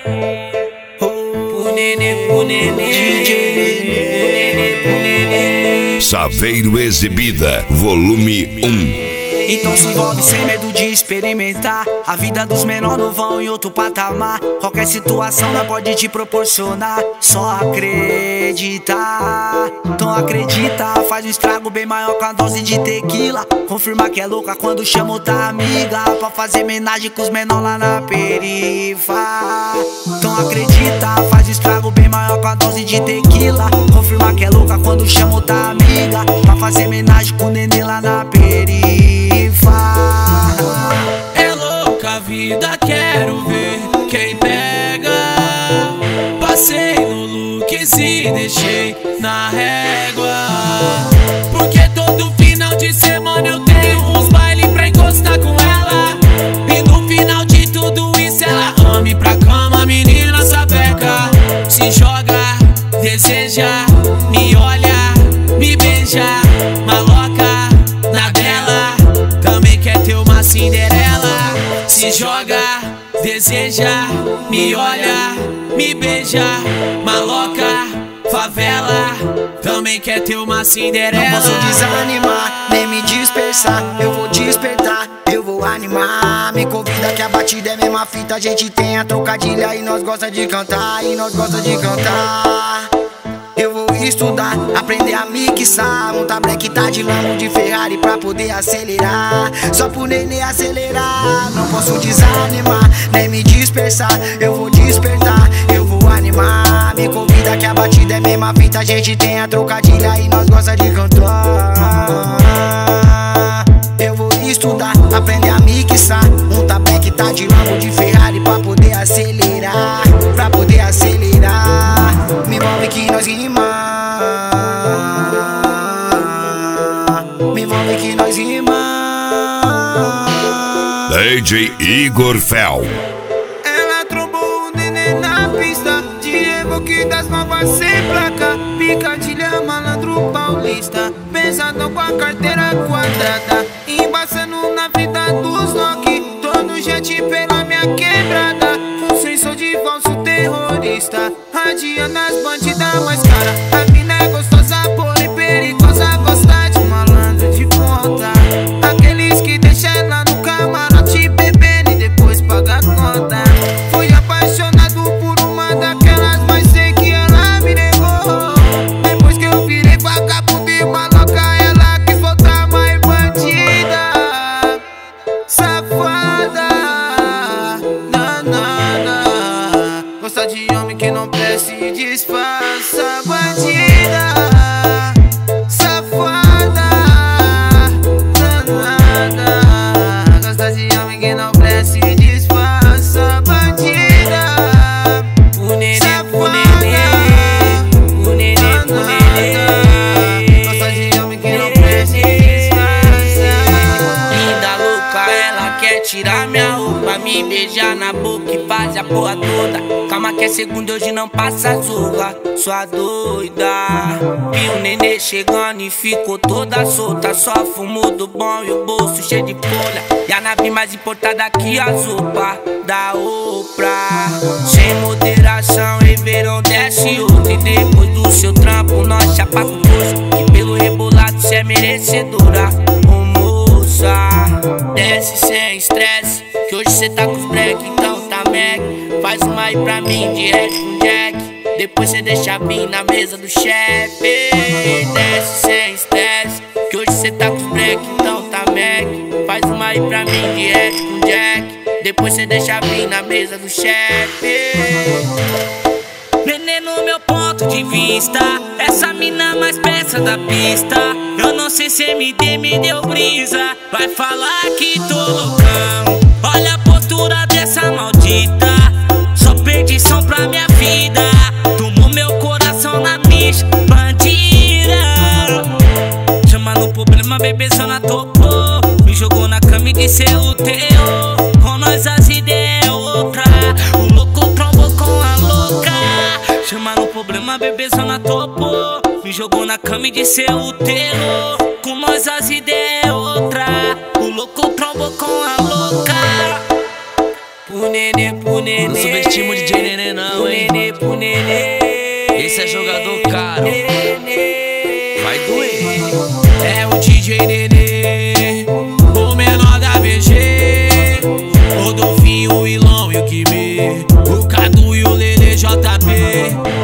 Pro nenê, DJ. Saveiro Exibida, volume 1. Então se envolve sem medo de experimentar. A vida dos menores não vão em outro patamar. Qualquer situação não pode te proporcionar. Só acreditar. Então acredita, faz um estrago bem maior com a dose de tequila. Confirma que é louca quando chama outra amiga pra fazer homenagem com os menores lá na perifa. Então acredita, faz um estrago bem maior com a dose de tequila. Confirma que é louca quando chama outra amiga pra fazer homenagem com o nenê lá na perifa. É louca a vida, quero ver quem pega. Passei no Lux e deixei na régua. Porque todo final de semana eu tenho uns baile pra encostar com ela. E no final de tudo isso ela ame pra cama, menina sapeca. Se joga, deseja, me olha, me beija, maloca na dela. Também quer ter uma Cinderela. Se joga, deseja, me olha, me beija, maloca, favela. Também quer ter uma Cinderela. Não posso desanimar, nem me dispersar. Eu vou despertar, eu vou animar. Me convida que a batida é a mesma fita. A gente tem a trocadilha e nós gosta de cantar. Eu vou estudar, aprender a mixar. Montar black, tá de Lambo, de Ferrari pra poder acelerar. Só pro nenê acelerar. Não posso desanimar, nem me dispersar. Eu vou despertar, eu vou animar. Me convida que a batida é a mesma fita. A gente tem a trocadilha e nós gosta de cantar. Eu vou estudar, aprender a mixar. Montar black, tá de Lambo, de Ferrari pra poder acelerar. Me envolve que nós rimar. Me envolve que nós rimar. DJ Igor Fel. Ela trombou o nenê na pista. De Evoque das novas sem placa. Picadilha, malandro paulista. Pesadão com a carteira quadrada. Embaçando na vida dos Loki. Todo jet pela minha quebrada. Com sensor de falso terrorista. Radiando as bandidas mais cara. A mina é gostosa, porém perigosa. Gosta de malandro de ponta. Aqueles que deixam ela no camarote bebendo e depois paga a conta. Fui apaixonado por uma daquelas, mas sei que ela me negou. Depois que eu virei vagabundo e maloca, ela quis voltar mais bandida. Safada, danada. Gosta de homem que não presta e disfarça, bandida. Safada, danada. Gosta de homem que não presta e disfarça, bandida. O nenê, gosta de homem que não presta e disfarça. Linda louca, ela quer tirar minha roupa, me beijar na boca e fazer a porra toda. Calma que é segunda, hoje não passa zorra, sua doida. Vi o nenê chegando e ficou toda solta. Só fumo do bom e o bolso cheio de folha. E a nave mais importada que a sopa da Oprah. Sem moderação, Ribeirão desce outro. E depois do seu trampo, nós chapa com força. Que pelo rebolado cê é merecedora, ô moça. Desce sem estresse, que hoje cê tá com os black, então tá mag. Faz uma aí pra mim, direto com Jack. Depois cê deixa vir na mesa do chefe. Desce sem estresse, que hoje cê tá com os black, então tá mag. Faz uma aí pra mim, direto com Jack. Depois cê deixa vir na mesa do chefe. Nenê no meu ponto de vista, essa mina mais peça da pista. Eu não sei se MD me deu brisa. Vai falar que tô loucão. Olha a postura dessa maldita. Só perdição pra minha vida. Tomou meu coração na bicha, bandida. Chama no problema, bebezona topou. Me jogou na cama e disse o teu. Com nós as ideias é outra. O louco trombou com a louca. Chama no problema, bebezona topou. Me jogou na cama e disse o teu. Com nós as ideias é outra. O louco trombou com a louca. pro nenê. Não subestima o DJ Nenê não, hein? Pro nenê. Esse é jogador caro. Vai doer. É o DJ Nenê, o menor da VG, o Dolfinho, o Ilão e o Kimi, o Cadu e o Lele JP.